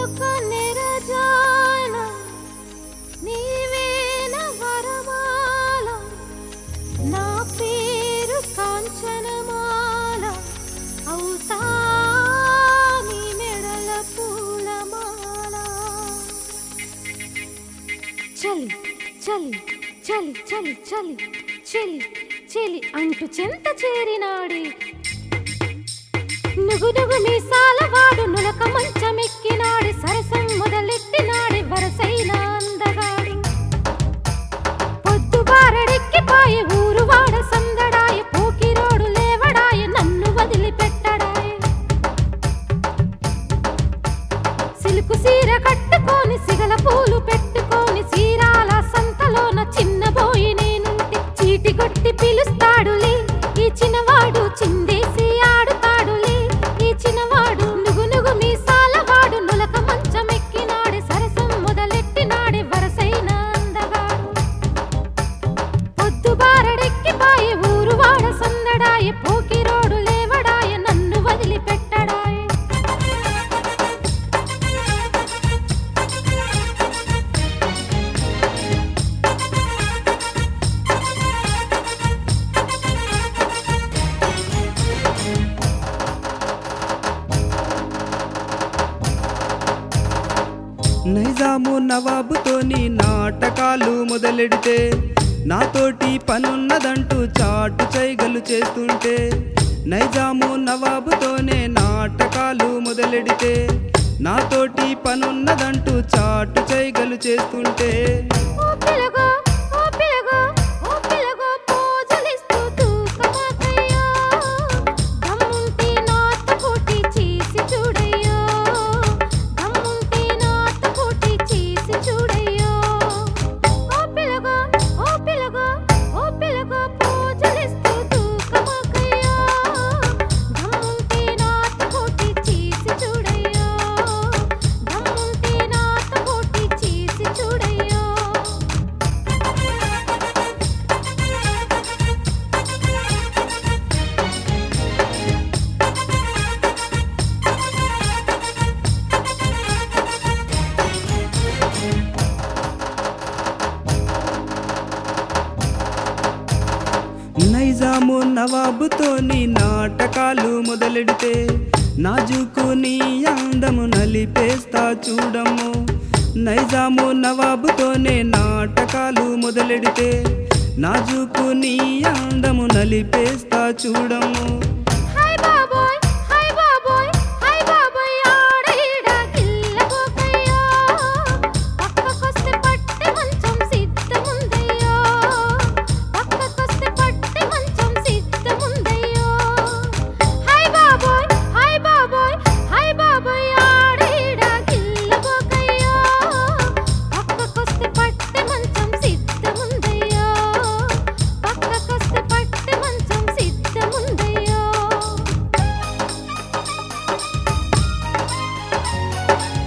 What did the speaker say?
చిలుక నెరజాన నీవేన వరమాల నా పేరు కాంచనమాల అవుతా నీ మెడల పూలమాల చలి చలి చలి చలి చలి చలి చలి అంటూ చెంత చేరినాడే నుగునుగు మీసాల వాడు నులక మంచమెక్కినాడు సరసం మొదలెట్టినాడు వరసైన అందగాడు పొద్దు బారడెక్కిపాయ ఊరు వాడ సందడాయ పోకిరోడు లేవడాయ నన్ను వదిలిపెట్టడాయ సిలుకు సీర కట్టుకొని సిగల పూలు పెట్టుకొని సీరాల సంతలోన చిన్నబోయి నేనుంటే చీటి కొట్టి పిలుస్తాడులే ఈ చిన్నవాడు చిందేసి ఆడుతాడులే ఈ చిన్నవాడు నుగునుగు మీసాల వాడు నులక మంచమెక్కినాడే సరసం మొదలెట్టినాడే వరసైన అందగాడు పొద్దు బారడెక్కిపాయ ఊరు వాడ సందడాయ పోకిరోడు లేవడాయ నన్ను వదిలిపెట్టడాయ నైజాము నవాబుతోని నాటకాలు మొదలెడితే నాతోటి పనున్నదంటూ చాటు చైగలు చేస్తుంటే నైజాము నవాబుతోనే నాటకాలు మొదలెడితే నాతోటి పనున్నదంటూ చాటు చైగలు చేస్తుంటే ఓ పిలగో ఓ పిలగో ఓ పిలగో పోజలిస్తూ తూకమాకయ్యో దమ్ముంటే నాతో పోటీ చేసి చూడయ్యో దమ్ముంటే నాతో పోటీ చేసి చూడయ్యో ఓ పిలగో ఓ పిలగో ఓ పిలగో పోజలిస్తూ తూకమాకయ్యో దమ్ముంటే నాతో పోటీ చేసి చూడయ్యో దమ్ముంటే నాతో పోటీ చేసి చూడయ్యో నైజాము నవాబుతోని నాటకాలు మొదలెడితే నాజుకు నీ అందము నలిపేస్తా చూడము నైజాము నవాబుతోనే నాటకాలు మొదలెడితే నాజుకు నీ అందము నలిపేస్తా చూడము హై బాబోయ్ హై బాబోయ్ హై బాబోయ్ ఆడ ఈడ గిల్లబోకయ్యో పక్కకొస్తే పట్టి మంచం సిద్ధముందయ్యో పక్కకొస్తే పట్టి మంచం సిద్ధముందయ్యో హై బాబోయ్ హై బాబోయ్ హై బాబోయ్ ఆడ ఈడ గిల్లబోకయ్యో పక్కకొస్తే పట్టి మంచం సిద్ధముందయ్యో పక్కకొస్తే పట్టి మంచం సిద్ధముందయ్యో